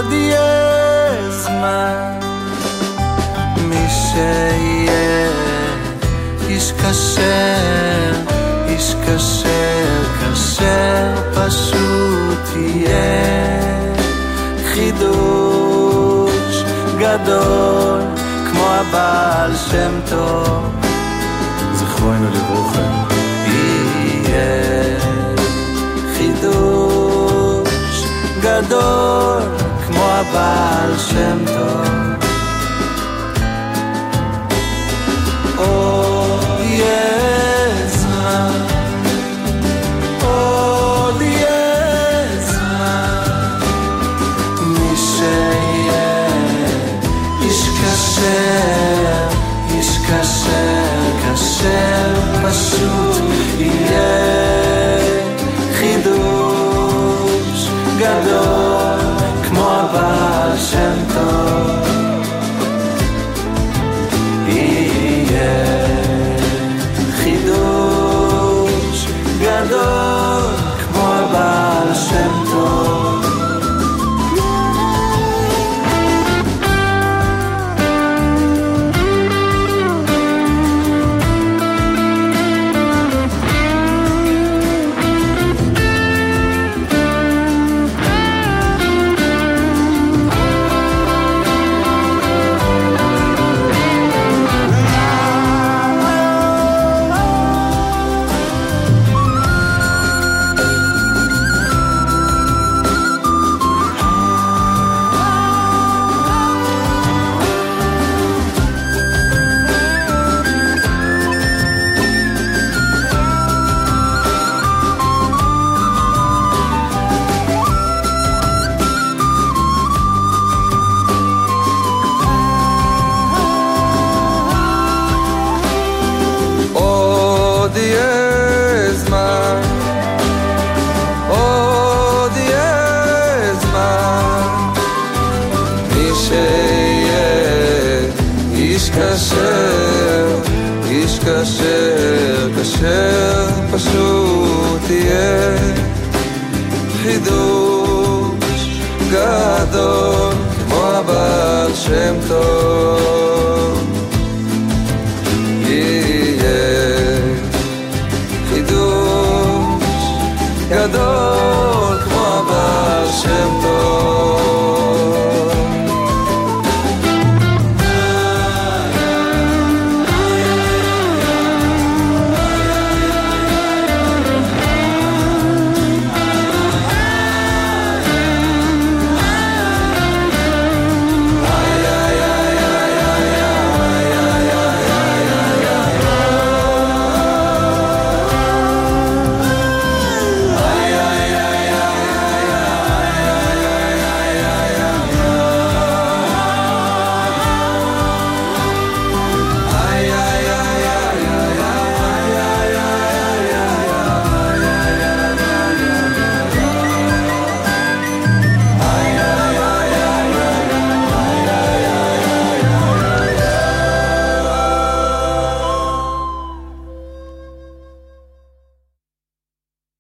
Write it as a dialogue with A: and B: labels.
A: עוד יהיה זמן, מי שיהיה איש כשר, איש כשר, כשר פשוט יהיה חידוש גדול כמו הבעל שם טוב,
B: זכרנו לברכה.
A: יהיה חידוש גדול כמו הבעל שם טוב. עוד יהיה זמן, עוד יהיה זמן, מי שיהיה איש כשר, איש כשר, כשר פשוט יהיה חידוש גדול כמו הבעל שם טוב. חידוש גדול כמו הבעל שם טוב. כשר, כשר פשוט יהיה חידוש גדול כמו הבעל שם טוב.